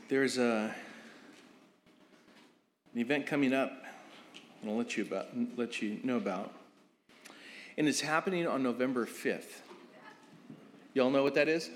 There's an event coming up I'm going to let you know about. And it's happening on November 5th. Y'all know what that is?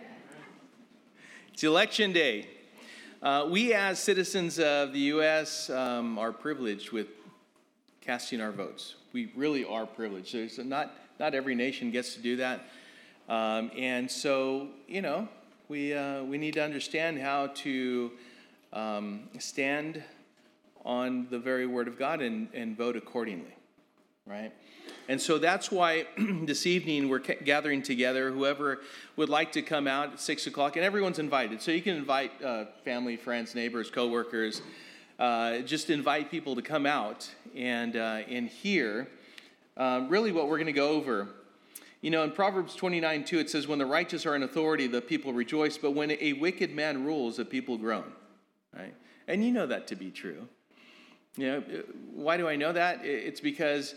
It's Election Day. We as citizens of the U.S. Are privileged with casting our votes. We really are privileged. There's not every nation gets to do that. And so, we need to understand how to stand on the very word of God and vote accordingly, right? And so that's why this evening we're gathering together. Whoever would like to come out at 6 o'clock, and everyone's invited. So you can invite family, friends, neighbors, coworkers. Just invite people to come out and hear really what we're going to go over. In Proverbs 29:2, it says, when the righteous are in authority, the people rejoice, but when a wicked man rules, the people groan, right? And you know that to be true. Why do I know that? It's because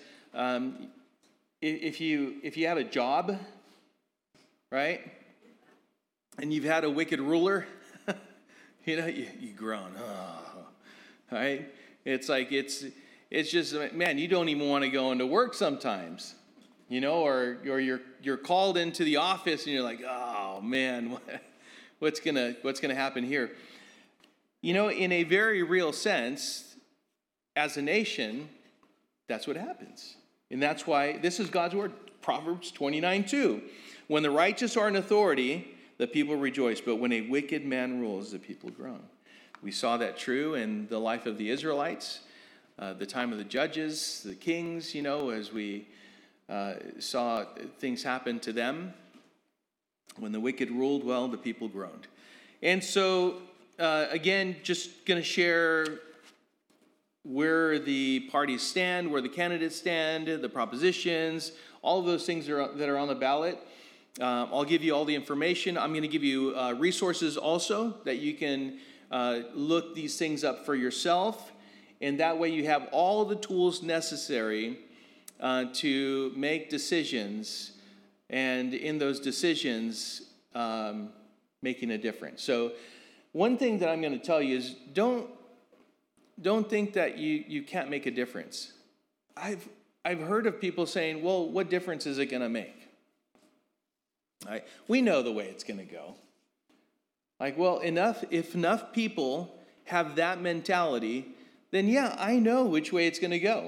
if you have a job, right, and you've had a wicked ruler, you groan, right? It's like it's just, man, you don't even want to go into work sometimes, or you're called into the office and you're like, oh man, what's gonna happen here? In a very real sense, as a nation, that's what happens. And that's why this is God's word, Proverbs 29:2. When the righteous are in authority, the people rejoice, but when a wicked man rules, the people groan. We saw that true in the life of the Israelites, the time of the judges, the kings, as we saw things happen to them. When the wicked ruled, well, the people groaned. And so, again, just going to share where the parties stand, where the candidates stand, the propositions, all of those things that are on the ballot. I'll give you all the information. I'm going to give you resources also that you can look these things up for yourself. And that way you have all the tools necessary to make decisions. And in those decisions, making a difference. So one thing that I'm going to tell you is don't think that you can't make a difference. I've heard of people saying, well, what difference is it going to make? Right? We know the way it's going to go. Like, well, if enough people have that mentality, then yeah, I know which way it's going to go.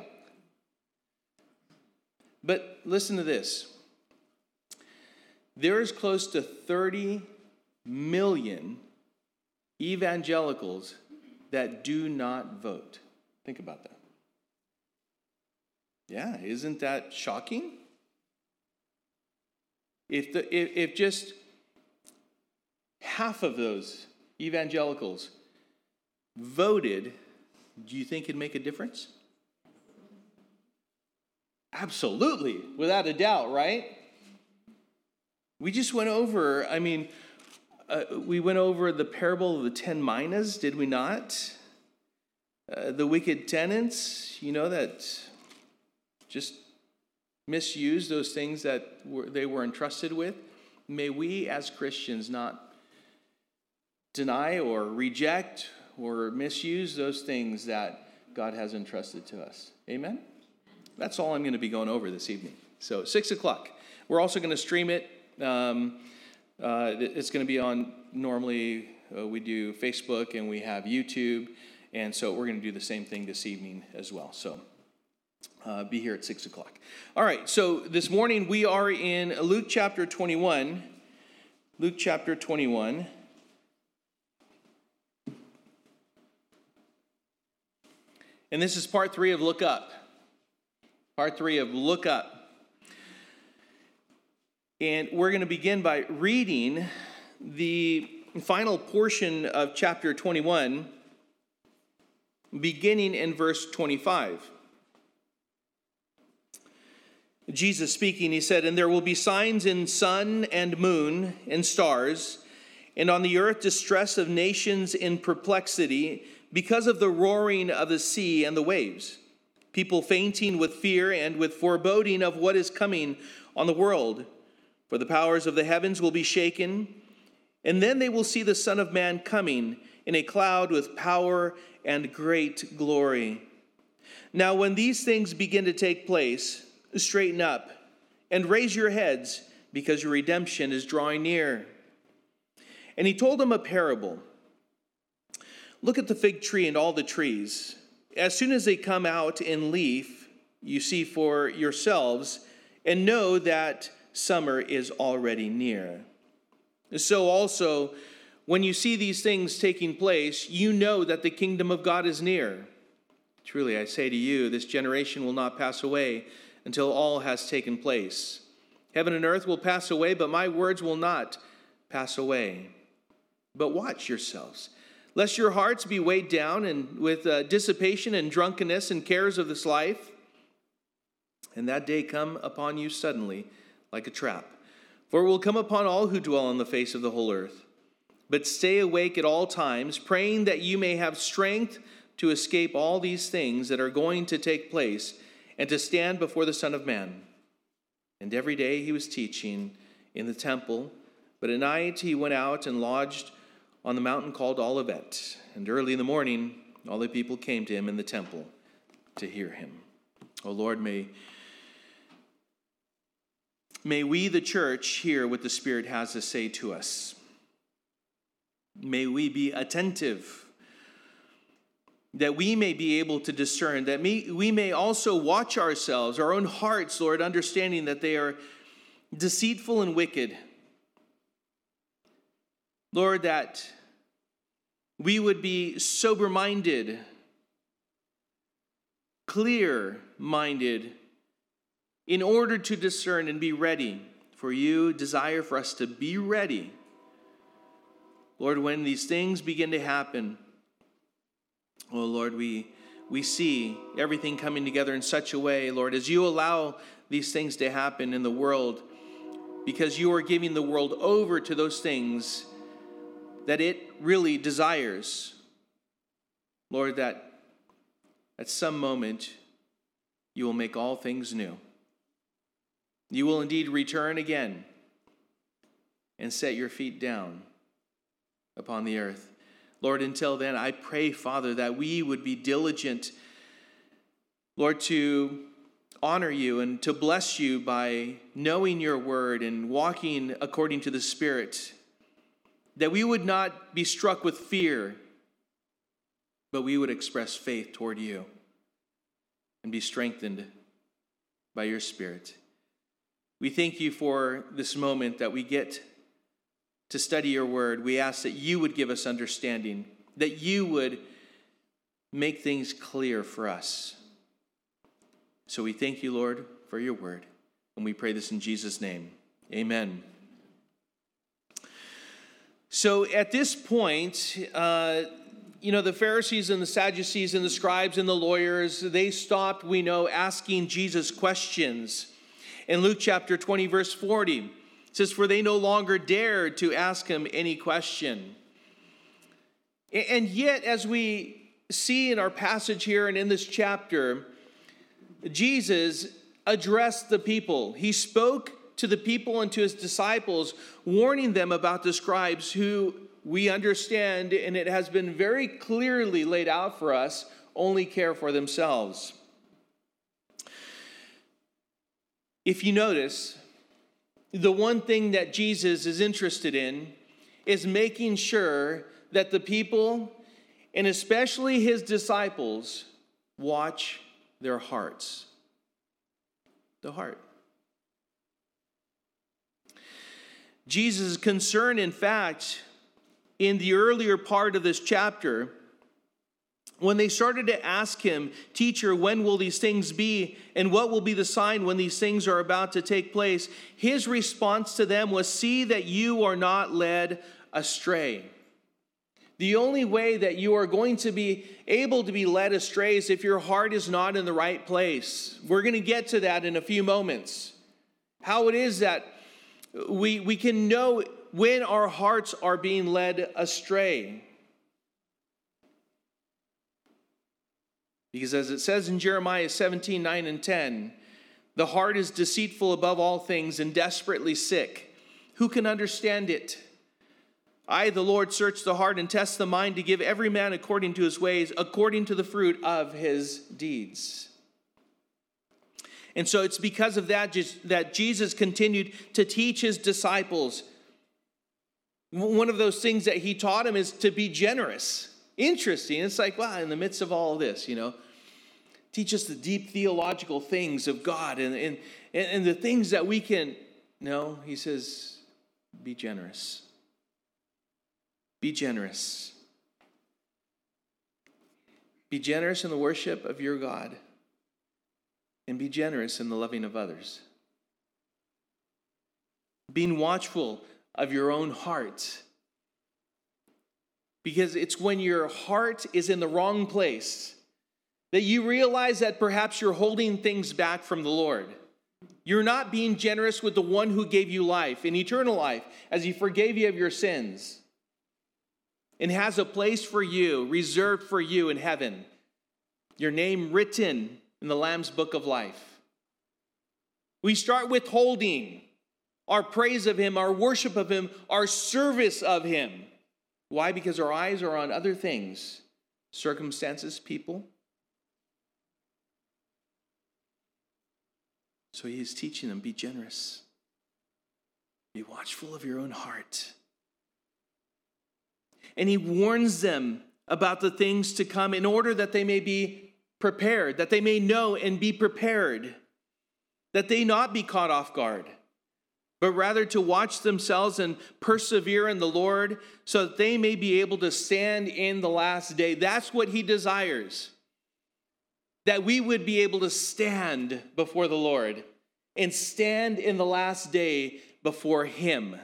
But listen to this. There is close to 30 million evangelicals that do not vote. Think about that. Yeah, isn't that shocking? If just half of those evangelicals voted, do you think it'd make a difference? Absolutely, without a doubt, right? We just went over, we went over the parable of the 10 minas, did we not? The wicked tenants, that just misused those things that they were entrusted with. May we as Christians not deny or reject or misuse those things that God has entrusted to us. Amen? That's all I'm going to be going over this evening. So 6 o'clock. We're also going to stream it. It's going to be on, normally we do Facebook and we have YouTube, and so we're going to do the same thing this evening as well. So be here at 6 o'clock. All right, so this morning we are in Luke chapter 21. Luke chapter 21. And this is part 3 of Look Up. Part 3 of Look Up. And we're going to begin by reading the final portion of chapter 21, beginning in verse 25. Jesus speaking, he said, "And there will be signs in sun and moon and stars, and on the earth distress of nations in perplexity because of the roaring of the sea and the waves, people fainting with fear and with foreboding of what is coming on the world. For the powers of the heavens will be shaken, and then they will see the Son of Man coming in a cloud with power and great glory. Now, when these things begin to take place, straighten up and raise your heads, because your redemption is drawing near." And he told them a parable. "Look at the fig tree and all the trees. As soon as they come out in leaf, you see for yourselves, and know that summer is already near. So also, when you see these things taking place, you know that the kingdom of God is near. Truly, I say to you, this generation will not pass away until all has taken place. Heaven and earth will pass away, but my words will not pass away. But watch yourselves, lest your hearts be weighed down and with dissipation and drunkenness and cares of this life, and that day come upon you suddenly like a trap. For it will come upon all who dwell on the face of the whole earth. But stay awake at all times, praying that you may have strength to escape all these things that are going to take place, and to stand before the Son of Man." And every day he was teaching in the temple, but at night he went out and lodged on the mountain called Olivet. And early in the morning, all the people came to him in the temple to hear him. O Lord, may we, the church, hear what the Spirit has to say to us. May we be attentive, that we may be able to discern, that we may also watch ourselves, our own hearts, Lord, understanding that they are deceitful and wicked. Lord, that we would be sober-minded, clear-minded, in order to discern and be ready. For you desire for us to be ready. Lord, when these things begin to happen, oh Lord, we see everything coming together in such a way, Lord, as you allow these things to happen in the world, because you are giving the world over to those things that it really desires. Lord, that at some moment you will make all things new. You will indeed return again and set your feet down upon the earth. Lord, until then, I pray, Father, that we would be diligent, Lord, to honor you and to bless you by knowing your word and walking according to the Spirit, that we would not be struck with fear, but we would express faith toward you and be strengthened by your Spirit. We thank you for this moment that we get to study your word. We ask that you would give us understanding, that you would make things clear for us. So we thank you, Lord, for your word, and we pray this in Jesus' name. Amen. So at this point, the Pharisees and the Sadducees and the scribes and the lawyers, they stopped, we know, asking Jesus questions. In Luke chapter 20, verse 40, it says, "For they no longer dared to ask him any question." And yet, as we see in our passage here and in this chapter, Jesus addressed the people. He spoke to the people and to his disciples, warning them about the scribes who we understand, and it has been very clearly laid out for us, only care for themselves. If you notice, the one thing that Jesus is interested in is making sure that the people, and especially his disciples, watch their hearts. The heart. Jesus' concern, in fact, in the earlier part of this chapter, when they started to ask him, "Teacher, when will these things be? And what will be the sign when these things are about to take place?" His response to them was, "See that you are not led astray." The only way that you are going to be able to be led astray is if your heart is not in the right place. We're going to get to that in a few moments. How it is that we can know when our hearts are being led astray. Because as it says in Jeremiah 17, 9 and 10, the heart is deceitful above all things and desperately sick. Who can understand it? I, the Lord, search the heart and test the mind to give every man according to his ways, according to the fruit of his deeds. And so it's because of that that Jesus continued to teach his disciples. One of those things that he taught him is to be generous. Interesting. It's like, wow, in the midst of all of this, teach us the deep theological things of God and the things that we can. No, he says, be generous. Be generous. Be generous in the worship of your God. And be generous in the loving of others. Being watchful of your own heart. Because it's when your heart is in the wrong place that you realize that perhaps you're holding things back from the Lord. You're not being generous with the one who gave you life and eternal life as he forgave you of your sins and has a place for you, reserved for you in heaven. Your name written in the Lamb's book of life. We start withholding our praise of him, our worship of him, our service of him. Why? Because our eyes are on other things, circumstances, people. So he is teaching them, be generous. Be watchful of your own heart. And he warns them about the things to come in order that they may be prepared, that they may know and be prepared, that they not be caught off guard, but rather to watch themselves and persevere in the Lord so that they may be able to stand in the last day. That's what he desires, that we would be able to stand before the Lord and stand in the last day before him.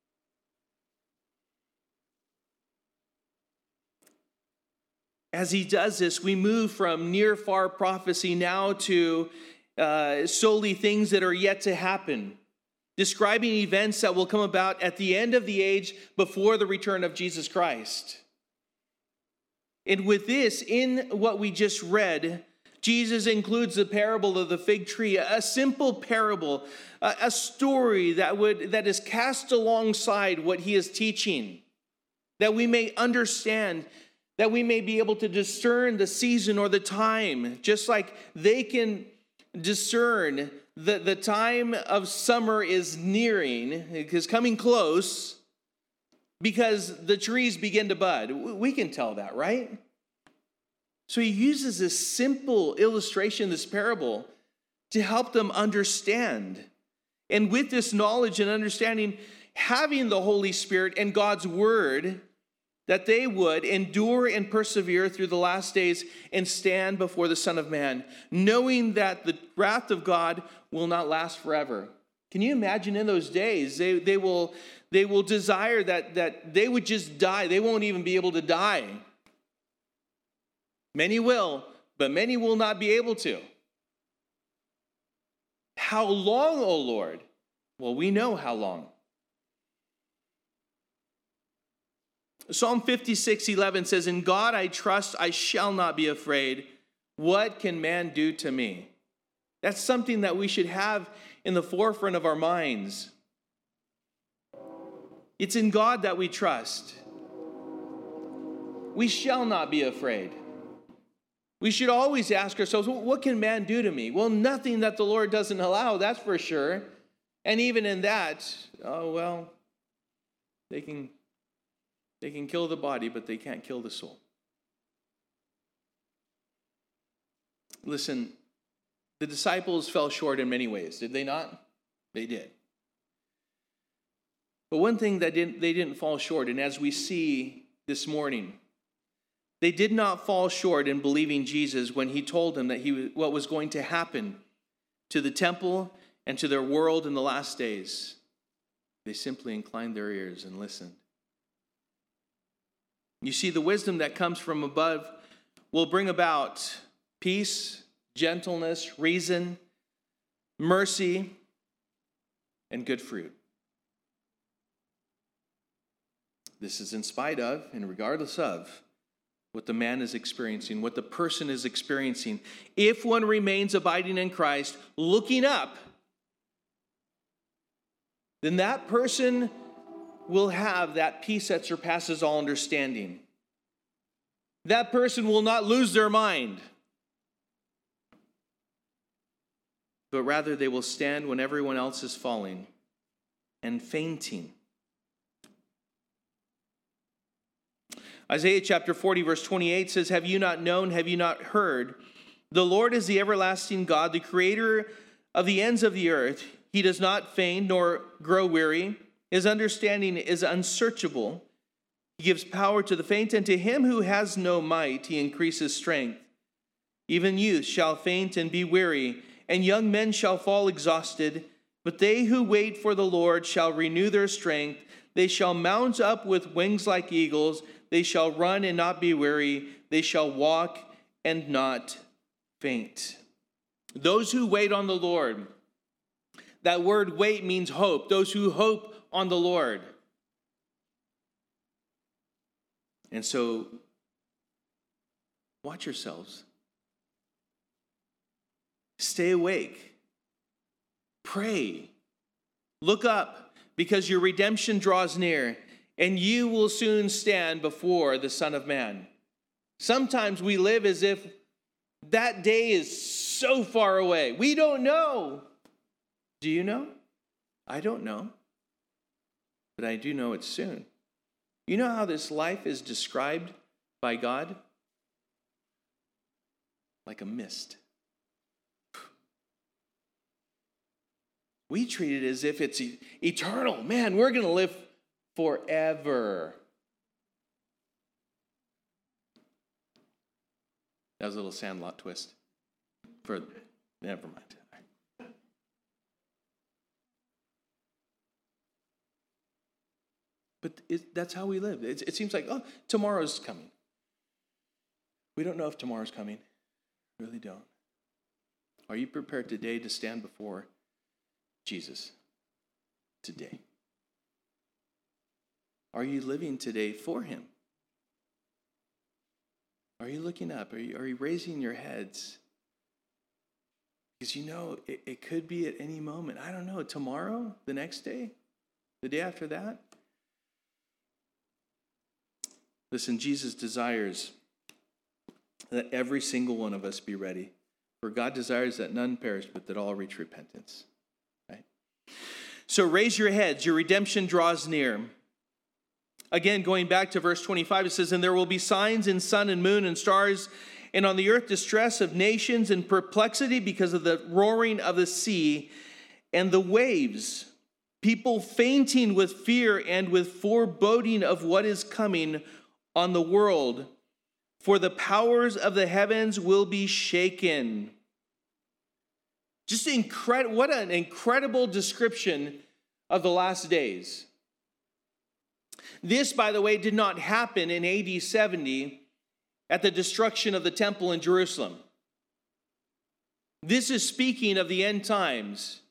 As he does this, we move from near-far prophecy now to solely things that are yet to happen, describing events that will come about at the end of the age before the return of Jesus Christ. And with this, in what we just read, Jesus includes the parable of the fig tree, a simple parable, a story that is cast alongside what he is teaching, that we may understand, that we may be able to discern the season or the time, just like they can discern the time of summer is nearing, is coming close, because the trees begin to bud. We can tell that, right? So he uses this simple illustration, this parable, to help them understand. And with this knowledge and understanding, having the Holy Spirit and God's word, that they would endure and persevere through the last days and stand before the Son of Man, knowing that the wrath of God will not last forever. Can you imagine in those days, they will desire that they would just die. They won't even be able to die. Many will, but many will not be able to. How long, O Lord? Well, we know how long. Psalm 56:11 says, "In God I trust, I shall not be afraid. What can man do to me?" That's something that we should have in the forefront of our minds. It's in God that we trust. We shall not be afraid. We should always ask ourselves, what can man do to me? Well, nothing that the Lord doesn't allow, that's for sure. And even in that, they can kill the body, but they can't kill the soul. Listen, the disciples fell short in many ways, did they not? They did. But one thing that they didn't fall short, and as we see this morning, they did not fall short in believing Jesus when he told them that what was going to happen to the temple and to their world in the last days. They simply inclined their ears and listened. You see, the wisdom that comes from above will bring about peace, gentleness, reason, mercy, and good fruit. This is in spite of and regardless of what the man is experiencing, what the person is experiencing. If one remains abiding in Christ, looking up, then that person will have that peace that surpasses all understanding. That person will not lose their mind, but rather they will stand when everyone else is falling and fainting. Isaiah chapter 40, verse 28 says, "Have you not known, have you not heard? The Lord is the everlasting God, the creator of the ends of the earth. He does not faint nor grow weary. His understanding is unsearchable. He gives power to the faint, and to him who has no might, he increases strength. Even youth shall faint and be weary, and young men shall fall exhausted. But they who wait for the Lord shall renew their strength. They shall mount up with wings like eagles. They shall run and not be weary. They shall walk and not faint." Those who wait on the Lord. That word wait means hope. Those who hope on the Lord. And so, watch yourselves. Stay awake. Pray. Look up, because your redemption draws near, and you will soon stand before the Son of Man. Sometimes we live as if that day is so far away. We don't know. Do you know? I don't know. But I do know it's soon. You know how this life is described by God? Like a mist. We treat it as if it's eternal. Man, we're going to live forever. That was a little Sandlot twist. Never mind. But that's how we live. It seems like, oh, tomorrow's coming. We don't know if tomorrow's coming. We really don't. Are you prepared today to stand before Jesus? Today. Are you living today for him? Are you looking up? Are you raising your heads? Because you know, it could be at any moment. I don't know, tomorrow, the next day, the day after that. Listen, Jesus desires that every single one of us be ready. For God desires that none perish, but that all reach repentance. Right? So raise your heads. Your redemption draws near. Again, going back to verse 25, it says, "And there will be signs in sun and moon and stars, and on the earth distress of nations and perplexity because of the roaring of the sea and the waves, people fainting with fear and with foreboding of what is coming on the world, for the powers of the heavens will be shaken." Just what an incredible description of the last days. This, by the way, did not happen in AD 70 at the destruction of the temple in Jerusalem. This is speaking of the end times.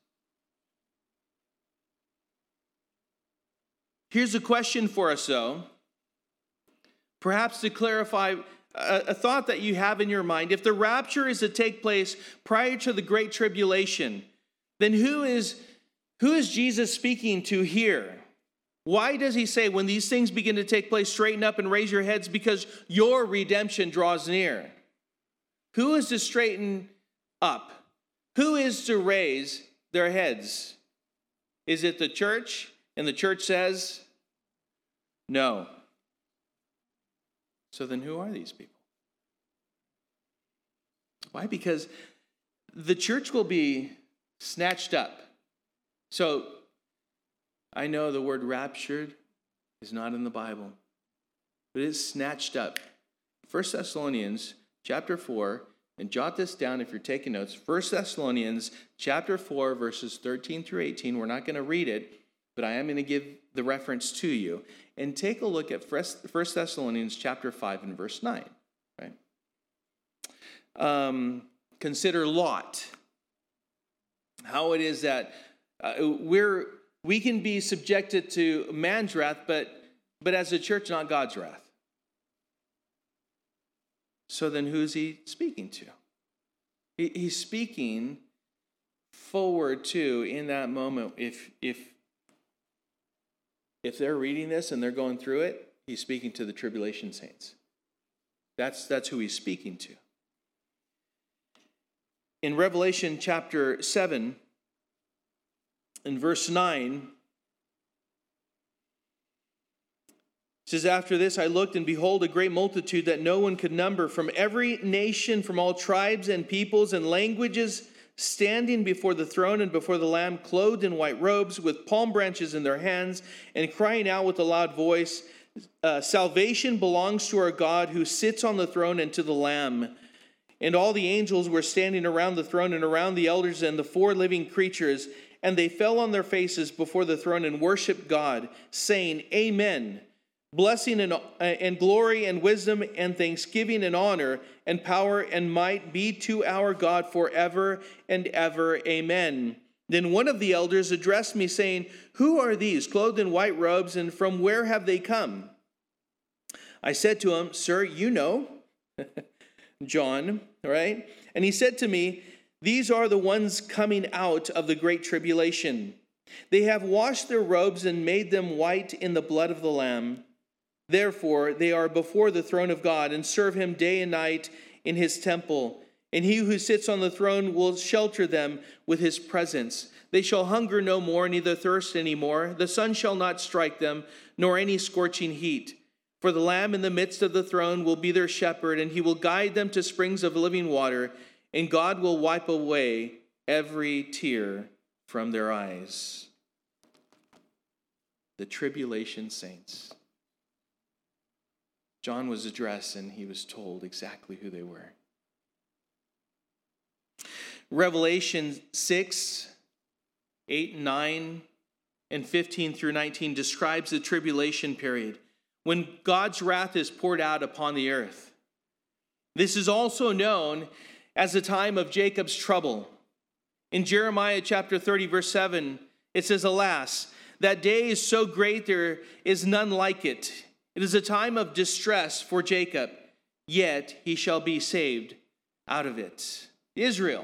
Here's a question for us, though. Perhaps to clarify a thought that you have in your mind. If the rapture is to take place prior to the Great Tribulation, then who is Jesus speaking to here? Why does he say, when these things begin to take place, straighten up and raise your heads because your redemption draws near? Who is to straighten up? Who is to raise their heads? Is it the church? And the church says, no. So then who are these people? Why? Because the church will be snatched up. So I know the word raptured is not in the Bible, but it is snatched up. 1 Thessalonians chapter 4, and jot this down if you're taking notes. 1 Thessalonians chapter 4, verses 13 through 18. We're not going to read it, but I am going to give the reference to you. And take a look at 1 Thessalonians chapter 5 and verse 9. Right? Consider Lot. How it is that we can be subjected to man's wrath, but as a church, not God's wrath. So then who's he speaking to? He's speaking forward to, in that moment, if if they're reading this and they're going through it, he's speaking to the tribulation saints. That's who he's speaking to. In Revelation chapter 7, in verse 9, it says, "After this I looked, and behold, a great multitude that no one could number, from every nation, from all tribes and peoples and languages, standing before the throne and before the Lamb, clothed in white robes, with palm branches in their hands, and crying out with a loud voice, Salvation belongs to our God who sits on the throne and to the Lamb. And all the angels were standing around the throne and around the elders and the four living creatures, and they fell on their faces before the throne and worshiped God, saying, Amen. Blessing and glory and wisdom and thanksgiving and honor and power and might be to our God forever and ever. Amen. Then one of the elders addressed me, saying, Who are these, clothed in white robes, and from where have they come? I said to him, Sir, you know. John, right? And he said to me, These are the ones coming out of the great tribulation. They have washed their robes and made them white in the blood of the Lamb. Therefore, they are before the throne of God and serve him day and night in his temple. And he who sits on the throne will shelter them with his presence. They shall hunger no more, neither thirst any more. The sun shall not strike them, nor any scorching heat. For the Lamb in the midst of the throne will be their shepherd, and he will guide them to springs of living water, and God will wipe away every tear from their eyes. The tribulation saints. John was addressed, and he was told exactly who they were. Revelation 6, 8, 9, and 15 through 19 describes the tribulation period, when God's wrath is poured out upon the earth. This is also known as the time of Jacob's trouble. In Jeremiah chapter 30, verse 7, it says, Alas, that day is so great there is none like it. It is a time of distress for Jacob, yet he shall be saved out of it. Israel.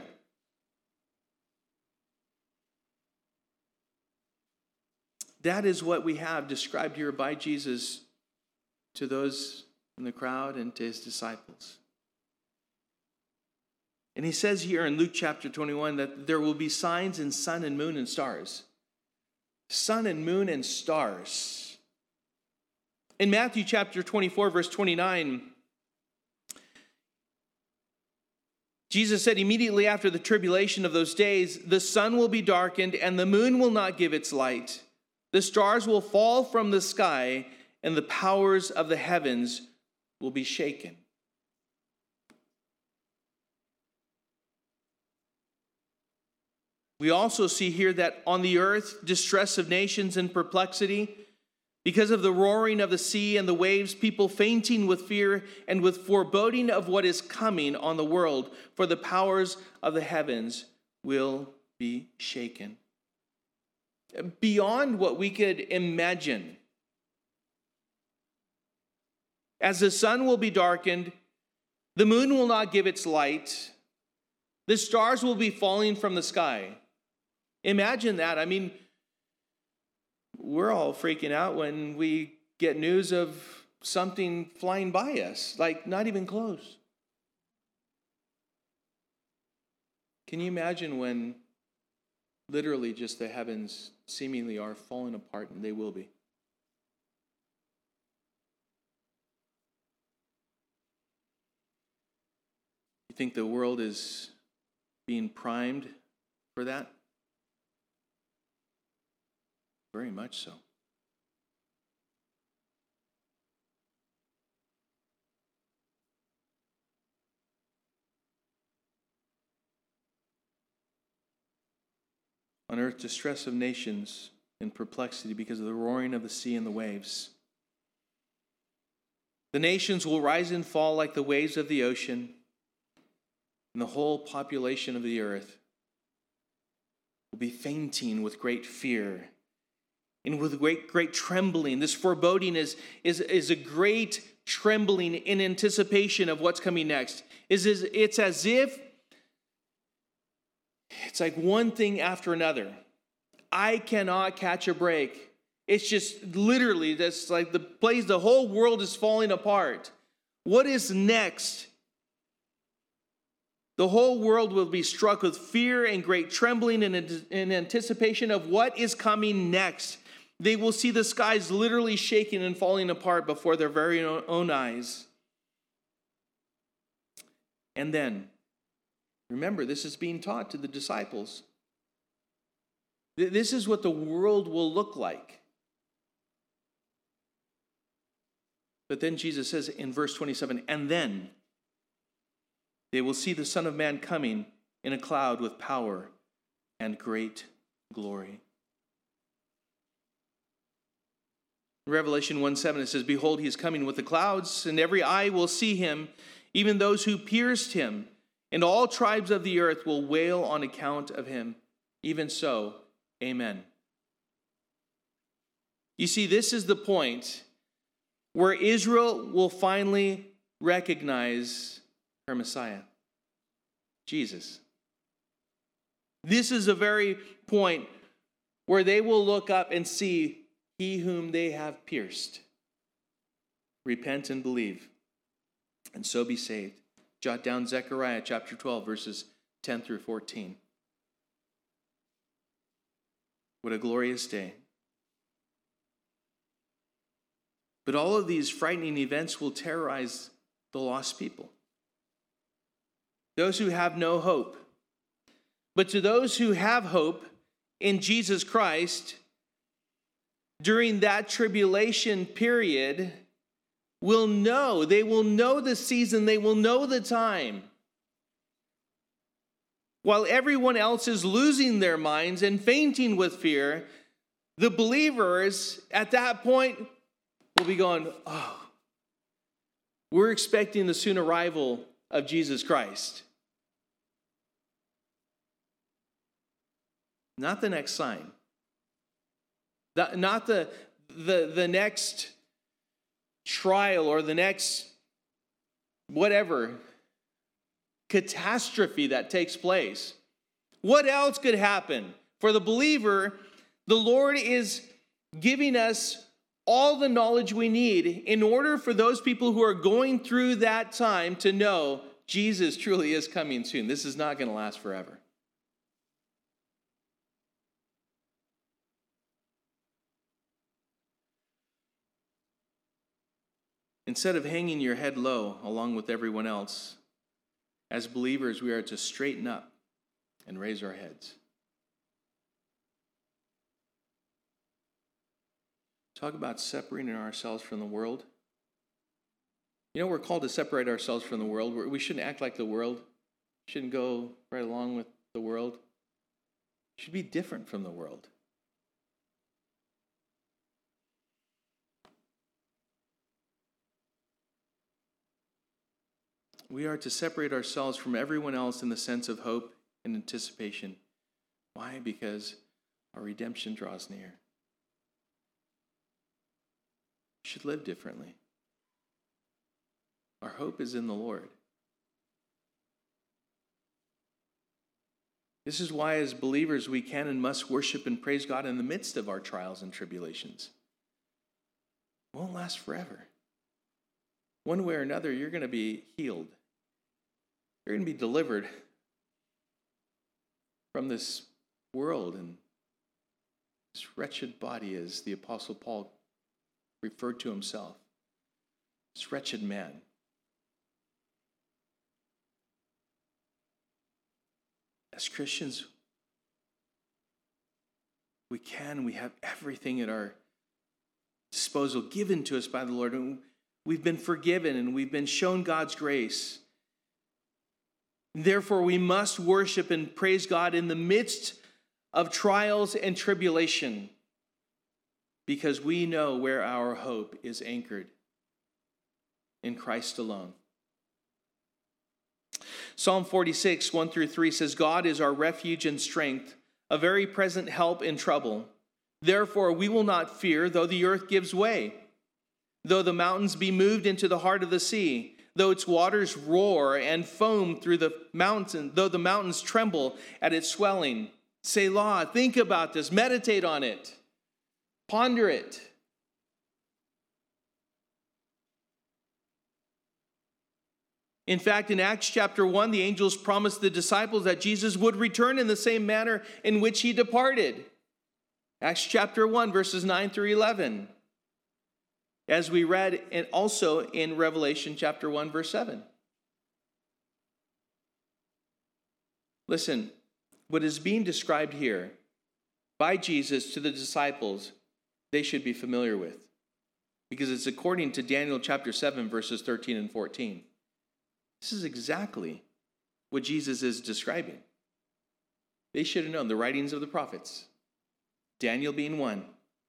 That is what we have described here by Jesus to those in the crowd and to his disciples. And he says here in Luke chapter 21 that there will be signs in sun and moon and stars. Sun and moon and stars. In Matthew chapter 24, verse 29, Jesus said, immediately after the tribulation of those days, the sun will be darkened and the moon will not give its light. The stars will fall from the sky and the powers of the heavens will be shaken. We also see here that on the earth, distress of nations and perplexity, because of the roaring of the sea and the waves, people fainting with fear and with foreboding of what is coming on the world, for the powers of the heavens will be shaken. Beyond what we could imagine. As the sun will be darkened, the moon will not give its light, the stars will be falling from the sky. Imagine that. I mean, we're all freaking out when we get news of something flying by us, like not even close. Can you imagine when literally just the heavens seemingly are falling apart, and they will be? You think the world is being primed for that? Very much so. On earth, distress of nations and perplexity because of the roaring of the sea and the waves. The nations will rise and fall like the waves of the ocean, and the whole population of the earth will be fainting with great fear and with great trembling. This foreboding is a great trembling in anticipation of what's coming next. It's as if it's like one thing after another. I cannot catch a break. It's just literally, that's like the whole world is falling apart. What is next? The whole world will be struck with fear and great trembling in anticipation of what is coming next. They will see the skies literally shaking and falling apart before their very own eyes. And then, remember, this is being taught to the disciples. This is what the world will look like. But then Jesus says in verse 27, and then they will see the Son of Man coming in a cloud with power and great glory. In Revelation 1:7 it says, behold, he is coming with the clouds, and every eye will see him, even those who pierced him, and all tribes of the earth will wail on account of him. Even so, amen. You see, this is the point where Israel will finally recognize her Messiah, Jesus. This is the very point where they will look up and see he whom they have pierced. Repent and believe, and so be saved. Jot down Zechariah chapter 12, verses 10 through 14. What a glorious day. But all of these frightening events will terrorize the lost people, those who have no hope. But to those who have hope in Jesus Christ, during that tribulation period, they will know the season, they will know the time. While everyone else is losing their minds and fainting with fear, the believers at that point will be going, oh, we're expecting the soon arrival of Jesus Christ. Not the next sign. Not the next trial or the next whatever catastrophe that takes place. What else could happen? For the believer, the Lord is giving us all the knowledge we need in order for those people who are going through that time to know Jesus truly is coming soon. This is not going to last forever. Instead of hanging your head low along with everyone else, as believers, we are to straighten up and raise our heads. Talk about separating ourselves from the world. You know, we're called to separate ourselves from the world. We shouldn't act like the world. We shouldn't go right along with the world. We should be different from the world. We are to separate ourselves from everyone else in the sense of hope and anticipation. Why? Because our redemption draws near. We should live differently. Our hope is in the Lord. This is why, as believers, we can and must worship and praise God in the midst of our trials and tribulations. It won't last forever. One way or another, you're going to be healed. You're going to be delivered from this world and this wretched body, as the Apostle Paul referred to himself. This wretched man. As Christians, we have everything at our disposal given to us by the Lord. And we've been forgiven and we've been shown God's grace. Therefore, we must worship and praise God in the midst of trials and tribulation, because we know where our hope is anchored, in Christ alone. Psalm 46, 1 through 3 says, God is our refuge and strength, a very present help in trouble. Therefore, we will not fear, though the earth gives way, though the mountains be moved into the heart of the sea, though its waters roar and foam through the mountain, though the mountains tremble at its swelling. Selah, think about this, meditate on it. Ponder it. In fact, in Acts chapter 1, the angels promised the disciples that Jesus would return in the same manner in which he departed. Acts chapter 1, verses 9 through 11. As we read and also in Revelation chapter 1, verse 7. Listen, what is being described here by Jesus to the disciples, they should be familiar with. Because it's according to Daniel chapter 7, verses 13 and 14. This is exactly what Jesus is describing. They should have known the writings of the prophets, Daniel being one.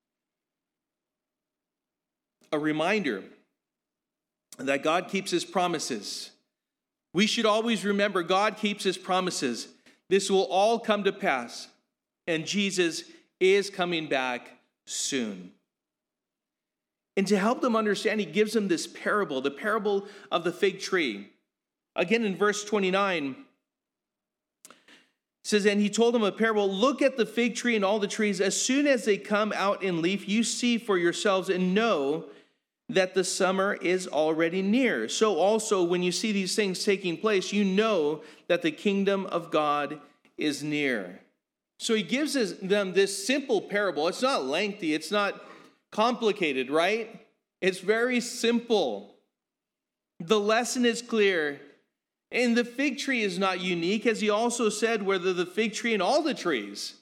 A reminder that God keeps his promises. We should always remember God keeps his promises. This will all come to pass, and Jesus is coming back soon. And to help them understand, he gives them this parable, the parable of the fig tree. Again, in verse 29, it says, and he told them a parable, look at the fig tree and all the trees. As soon as they come out in leaf, you see for yourselves and know that the summer is already near. So also, when you see these things taking place, you know that the kingdom of God is near. So he gives them this simple parable. It's not lengthy. It's not complicated, right? It's very simple. The lesson is clear. And the fig tree is not unique, as he also said, whether the fig tree and all the trees.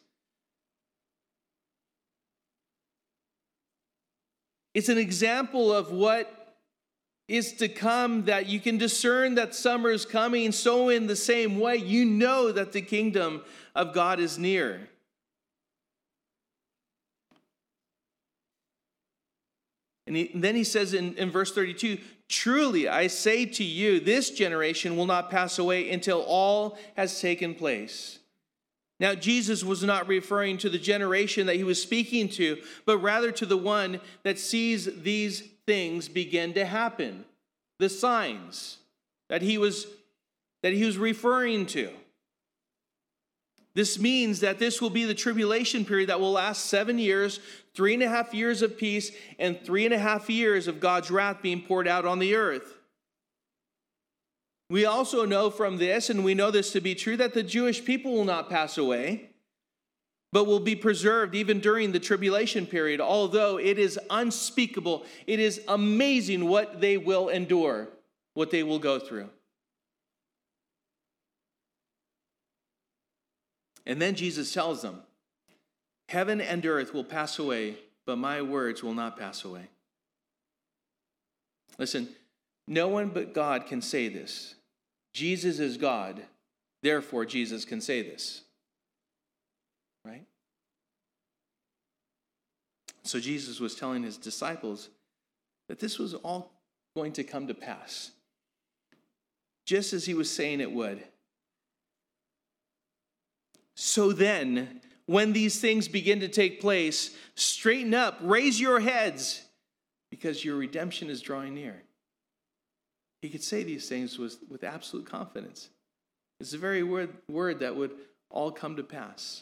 It's an example of what is to come, that you can discern that summer is coming. So in the same way, you know that the kingdom of God is near. And then he says in verse 32, truly I say to you, this generation will not pass away until all has taken place. Now, Jesus was not referring to the generation that he was speaking to, but rather to the one that sees these things begin to happen. The signs that he was referring to. This means that this will be the tribulation period that will last 7 years, 3.5 years of peace, and 3.5 years of God's wrath being poured out on the earth. We also know from this, and we know this to be true, that the Jewish people will not pass away, but will be preserved even during the tribulation period, although it is unspeakable. It is amazing what they will endure, what they will go through. And then Jesus tells them, heaven and earth will pass away, but my words will not pass away. Listen, no one but God can say this. Jesus is God, therefore Jesus can say this. Right? So Jesus was telling his disciples that this was all going to come to pass, just as he was saying it would. So then, when these things begin to take place, straighten up, raise your heads, because your redemption is drawing near. He could say these things with absolute confidence. It's the very word that would all come to pass.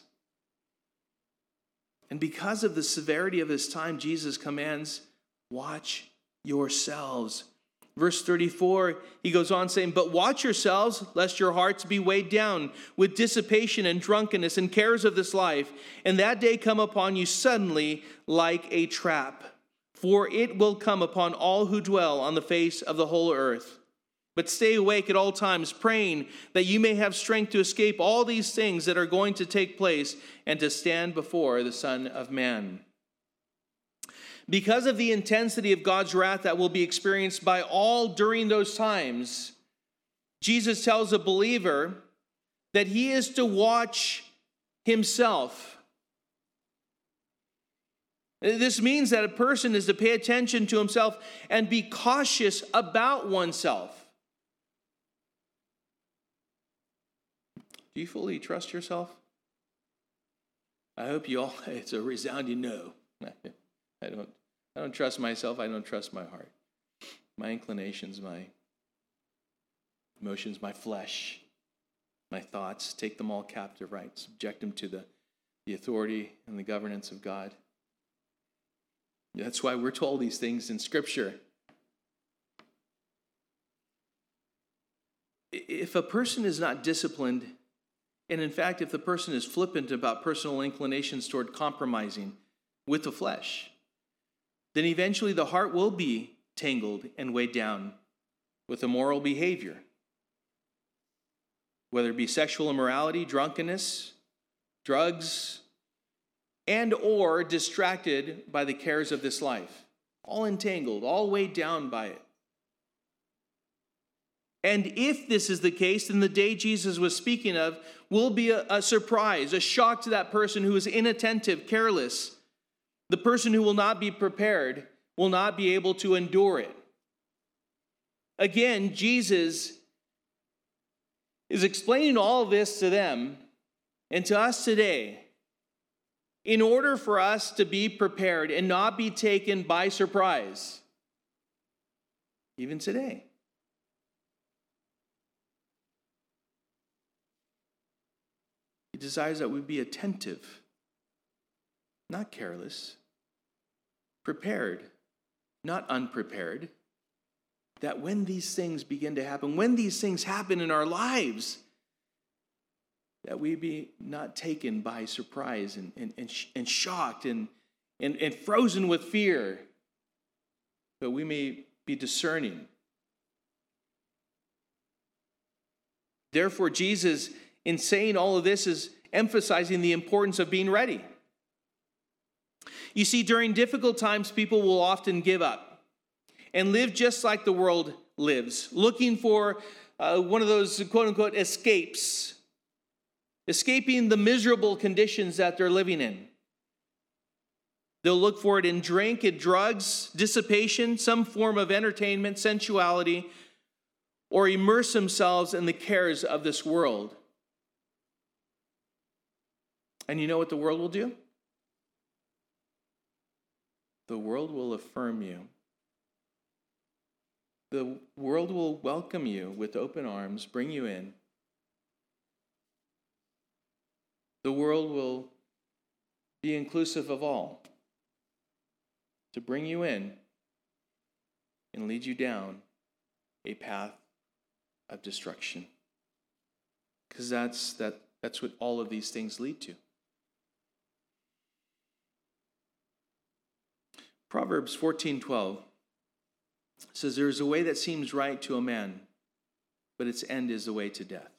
And because of the severity of his time, Jesus commands, watch yourselves. Verse 34, he goes on saying, but watch yourselves, lest your hearts be weighed down with dissipation and drunkenness and cares of this life, and that day come upon you suddenly like a trap. For it will come upon all who dwell on the face of the whole earth. But stay awake at all times, praying that you may have strength to escape all these things that are going to take place and to stand before the Son of Man. Because of the intensity of God's wrath that will be experienced by all during those times, Jesus tells a believer that he is to watch himself. This means that a person is to pay attention to himself and be cautious about oneself. Do you fully trust yourself? I hope you all, it's a resounding no. I don't trust myself. I don't trust my heart. My inclinations, my emotions, my flesh, my thoughts, take them all captive, right? Subject them to the authority and the governance of God. That's why we're told these things in Scripture. If a person is not disciplined, and in fact, if the person is flippant about personal inclinations toward compromising with the flesh, then eventually the heart will be tangled and weighed down with immoral behavior, whether it be sexual immorality, drunkenness, drugs, and or distracted by the cares of this life. All entangled, all weighed down by it. And if this is the case, then the day Jesus was speaking of will be a surprise, a shock to that person who is inattentive, careless. The person who will not be prepared will not be able to endure it. Again, Jesus is explaining all of this to them and to us today in order for us to be prepared and not be taken by surprise, even today. He desires that we be attentive, not careless, prepared, not unprepared, that when these things begin to happen, when these things happen in our lives, that we be not taken by surprise and shocked and frozen with fear, but we may be discerning. Therefore, Jesus, in saying all of this, is emphasizing the importance of being ready. You see, during difficult times, people will often give up and live just like the world lives, looking for one of those quote-unquote escapes, escaping the miserable conditions that they're living in. They'll look for it in drink, in drugs, dissipation, some form of entertainment, sensuality, or immerse themselves in the cares of this world. And you know what the world will do? The world will affirm you. The world will welcome you with open arms, bring you in. The world will be inclusive of all, to bring you in and lead you down a path of destruction. Because that's what all of these things lead to. Proverbs 14:12 says, "There is a way that seems right to a man, but its end is the way to death."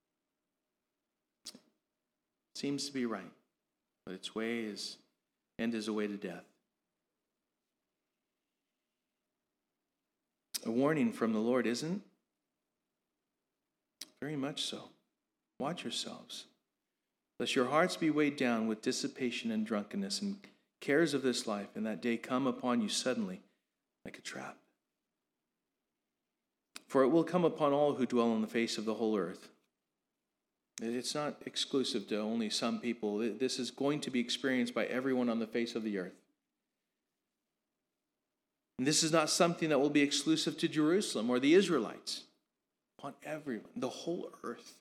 It seems to be right, but its end is a way to death. A warning from the Lord, isn't it? Very much so. Watch yourselves, lest your hearts be weighed down with dissipation and drunkenness and cares of this life, and that day come upon you suddenly like a trap. For it will come upon all who dwell on the face of the whole earth. It's not exclusive to only some people. This is going to be experienced by everyone on the face of the earth. And this is not something that will be exclusive to Jerusalem or the Israelites. Upon everyone, the whole earth.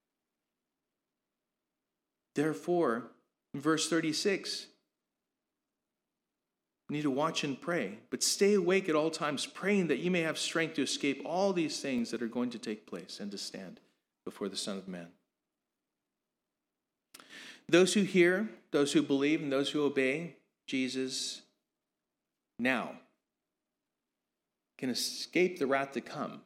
Therefore, in verse 36, you need to watch and pray, but stay awake at all times, praying that you may have strength to escape all these things that are going to take place and to stand before the Son of Man. Those who hear, those who believe, and those who obey Jesus now can escape the wrath to come.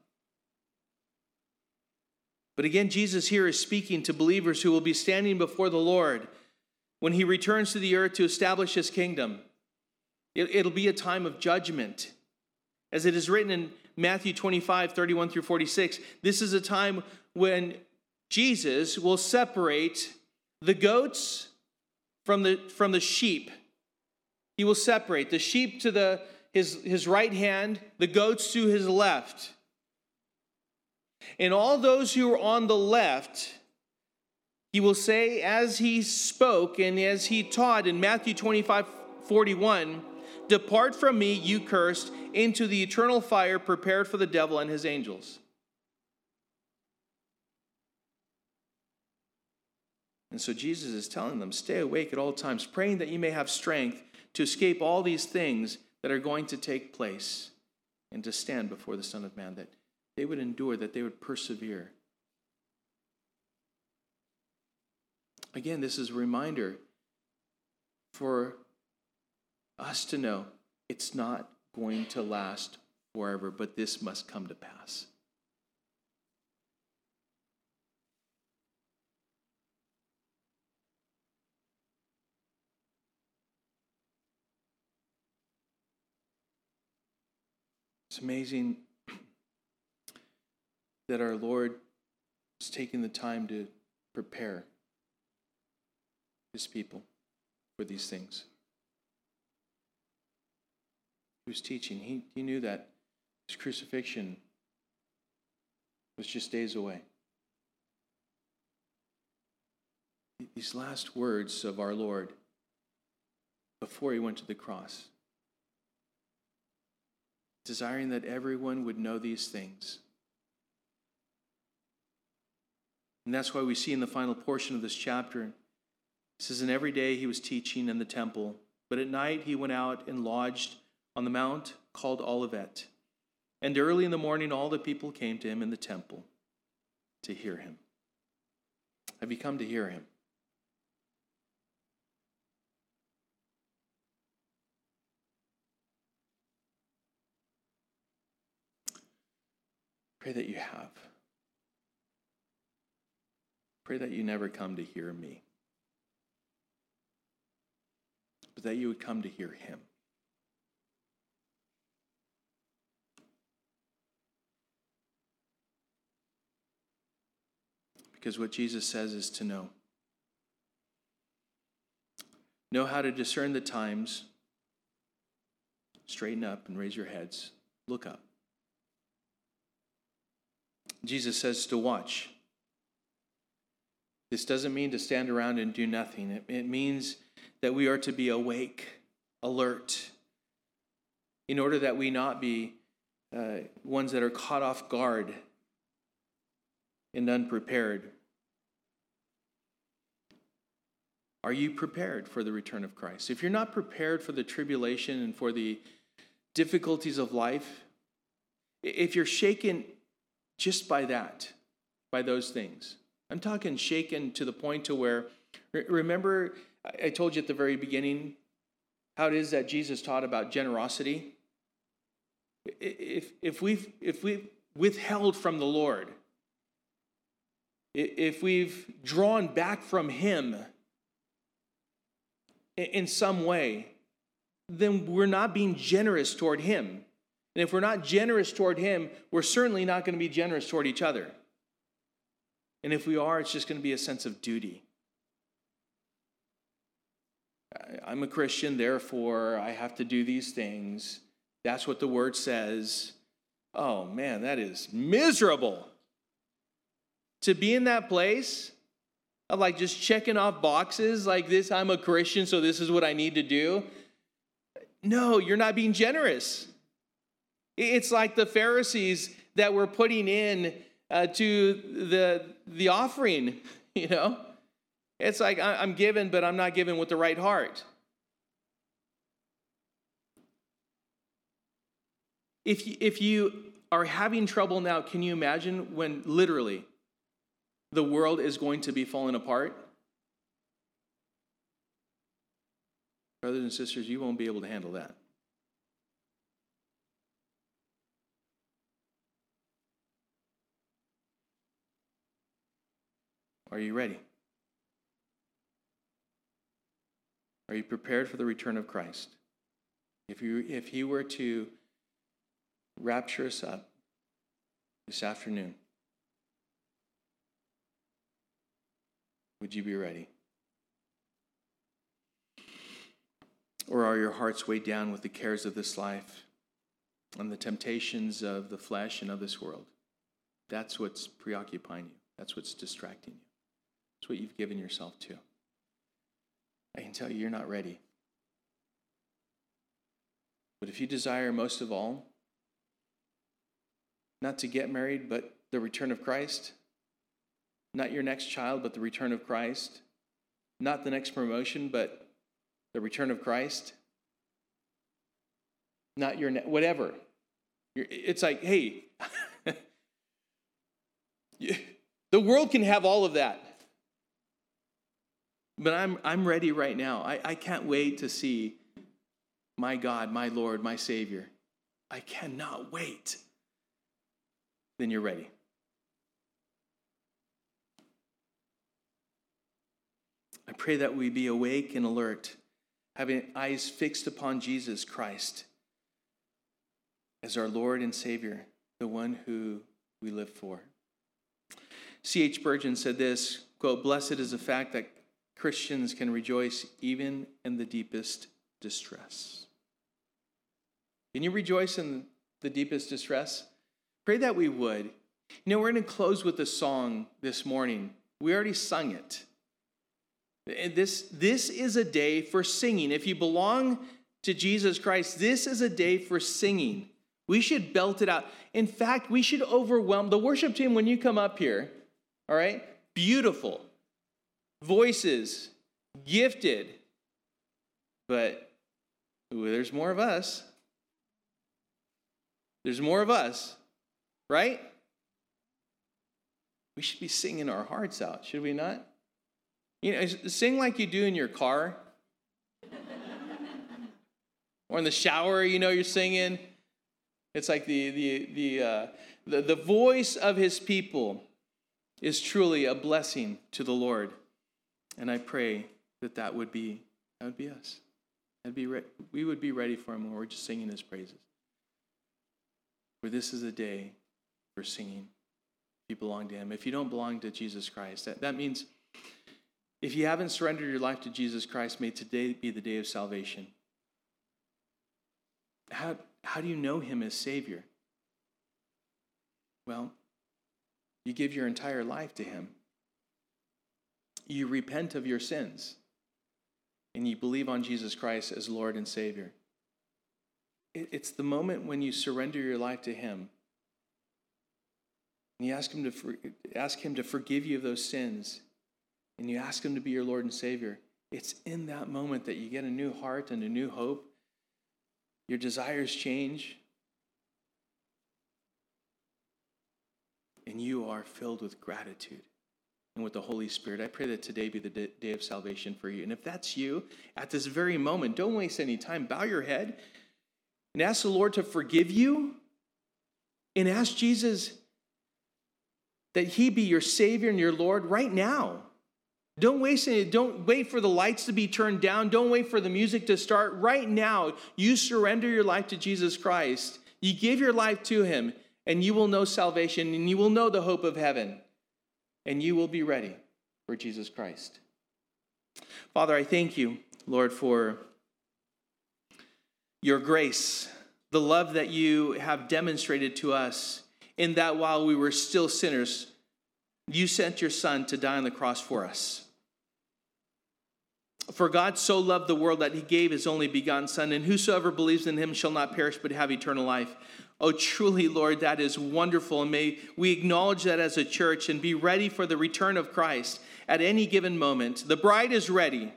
But again, Jesus here is speaking to believers who will be standing before the Lord when he returns to the earth to establish his kingdom. It'll be a time of judgment. As it is written in Matthew 25:31 through 46, this is a time when Jesus will separate the goats from the sheep. He will separate the sheep to his right hand, the goats to his left. And all those who are on the left, he will say, as he spoke and as he taught in Matthew 25:41, "Depart from me, you cursed, into the eternal fire prepared for the devil and his angels." And so Jesus is telling them, stay awake at all times, praying that you may have strength to escape all these things that are going to take place and to stand before the Son of Man, that they would endure, that they would persevere. Again, this is a reminder for us to know it's not going to last forever, but this must come to pass. It's amazing that our Lord is taking the time to prepare his people for these things. He was teaching. He knew that his crucifixion was just days away. These last words of our Lord before he went to the cross, desiring that everyone would know these things. And that's why we see in the final portion of this chapter, it says, and every day he was teaching in the temple, but at night he went out and lodged on the mount called Olivet. And early in the morning all the people came to him in the temple to hear him. Have you come to hear him? Pray that you have. Pray that you never come to hear me, but that you would come to hear him. Because what Jesus says is to know. Know how to discern the times. Straighten up and raise your heads. Look up. Jesus says to watch. This doesn't mean to stand around and do nothing. It means that we are to be awake, alert, in order that we not be ones that are caught off guard and unprepared. Are you prepared for the return of Christ? If you're not prepared for the tribulation and for the difficulties of life, if you're shaken just by that, by those things, I'm talking shaken to the point to where, remember I told you at the very beginning how it is that Jesus taught about generosity? If we've withheld from the Lord, if we've drawn back from him in some way, then we're not being generous toward him. And if we're not generous toward him, we're certainly not going to be generous toward each other. And if we are, it's just going to be a sense of duty. I'm a Christian, therefore I have to do these things. That's what the word says. Oh man, that is miserable. To be in that place of like just checking off boxes like this, I'm a Christian, so this is what I need to do. No, you're not being generous. It's like the Pharisees that were putting in to the offering, you know. It's like I'm giving, but I'm not giving with the right heart. If you are having trouble now, can you imagine when literally the world is going to be falling apart? Brothers and sisters, you won't be able to handle that. Are you ready? Are you prepared for the return of Christ? If he were to rapture us up this afternoon, would you be ready? Or are your hearts weighed down with the cares of this life and the temptations of the flesh and of this world? That's what's preoccupying you. That's what's distracting you. That's what you've given yourself to. I can tell you, you're not ready. But if you desire most of all, not to get married, but the return of Christ, not your next child, but the return of Christ, not the next promotion, but the return of Christ, not your, whatever. It's like, hey, the world can have all of that. But I'm ready right now. I can't wait to see my God, my Lord, my Savior. I cannot wait. Then you're ready. I pray that we be awake and alert, having eyes fixed upon Jesus Christ as our Lord and Savior, the one who we live for. C.H. Spurgeon said this, quote, "Blessed is the fact that Christians can rejoice even in the deepest distress." Can you rejoice in the deepest distress? Pray that we would. You know, we're going to close with a song this morning. We already sung it. This is a day for singing. If you belong to Jesus Christ, this is a day for singing. We should belt it out. In fact, we should overwhelm the worship team when you come up here. All right? Beautiful. Voices. Gifted. But there's more of us. There's more of us. Right? We should be singing our hearts out, should we not? You know, sing like you do in your car. Or in the shower, you know, you're singing. It's like the voice of his people is truly a blessing to the Lord. And I pray that would be us. We would be ready for him when we're just singing his praises. For this is a day for singing. If you belong to him. If you don't belong to Jesus Christ, that means if you haven't surrendered your life to Jesus Christ, may today be the day of salvation. How do you know him as Savior? Well, you give your entire life to him. You repent of your sins. And you believe on Jesus Christ as Lord and Savior. It's the moment when you surrender your life to him. And you ask him to forgive you of those sins. And you ask him to be your Lord and Savior. It's in that moment that you get a new heart and a new hope. Your desires change. And you are filled with gratitude and with the Holy Spirit. I pray that today be the day of salvation for you. And if that's you, at this very moment, don't waste any time. Bow your head and ask the Lord to forgive you. And ask Jesus that he be your Savior and your Lord right now. Don't wait for the lights to be turned down. Don't wait for the music to start. Right now, you surrender your life to Jesus Christ. You give your life to him, and you will know salvation, and you will know the hope of heaven, and you will be ready for Jesus Christ. Father, I thank you, Lord, for your grace, the love that you have demonstrated to us, in that while we were still sinners, you sent your Son to die on the cross for us. For God so loved the world that he gave his only begotten Son, and whosoever believes in him shall not perish but have eternal life. Oh, truly, Lord, that is wonderful. And may we acknowledge that as a church and be ready for the return of Christ at any given moment. The bride is ready.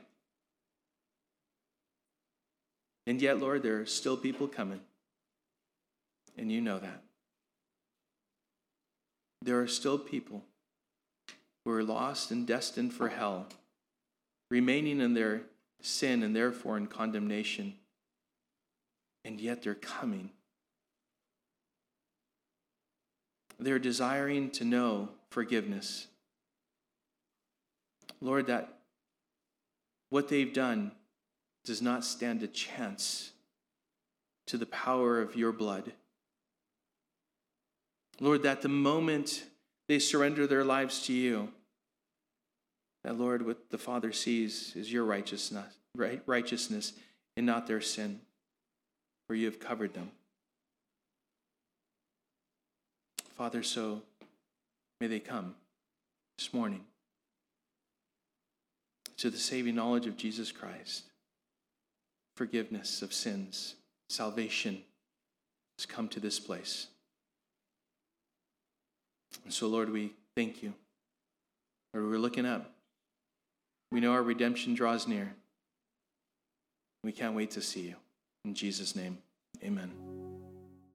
And yet, Lord, there are still people coming. And you know that. There are still people who are lost and destined for hell, remaining in their sin and therefore in condemnation. And yet they're coming. They're desiring to know forgiveness. Lord, that what they've done does not stand a chance to the power of your blood. Lord, that the moment they surrender their lives to you, that, Lord, what the Father sees is your righteousness and not their sin, for you have covered them. Father, so may they come this morning to the saving knowledge of Jesus Christ. Forgiveness of sins, salvation has come to this place. And so, Lord, we thank you. Lord, we're looking up. We know our redemption draws near. We can't wait to see you. In Jesus' name, Amen.